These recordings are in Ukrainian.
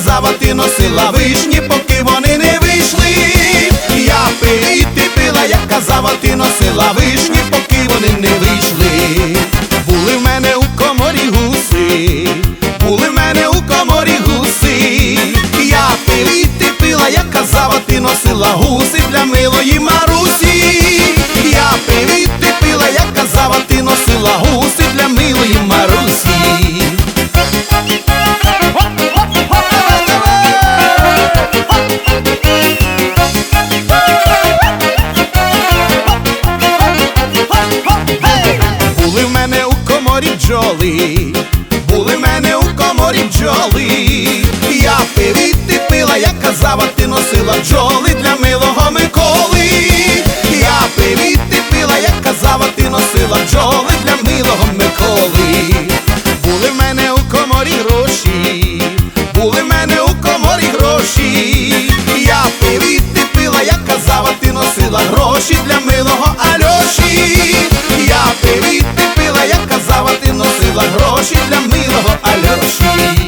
казав, а ти носила вишні, поки вони не вийшли. Я пив і ти пила, я казав, а ти носила вишні, поки вони не вийшли. Були в мене у коморі гуси, були в мене у коморі гуси. Я пив і ти пила, я казав, а ти носила гуси для милої Марусі. Я пив і ти пила, я казав, а ти носила гуси для милої Марусі. Були в мене у коморі бджоли, були в мене у коморі бджоли. Я пив і ти пила, я казав, а ти носила бджоли для милого Миколи. Я пив і ти пила, я казав, а ти носила бджоли для милого Миколи. Були в мене у коморі гроші, були в мене у коморі гроші. Я пив і ти пила, я казав, а ти носила гроші для милого Альоші. Я пив і ти пила, я казав, а ти носила гроші для милого Альоші.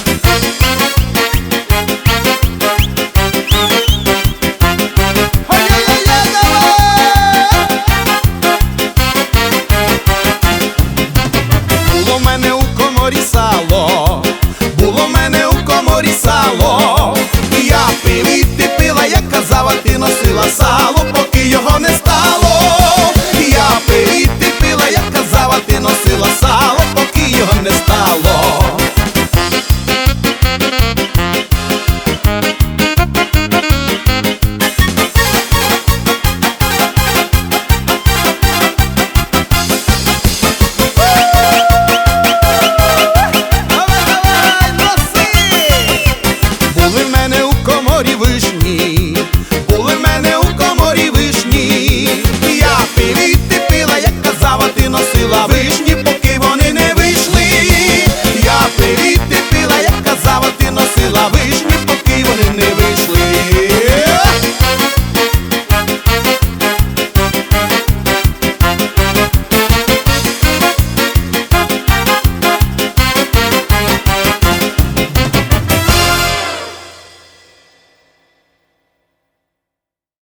Було в мене у коморі сало, було в мене у коморі сало. Я пив і ти пила, я казав, а ти носила сало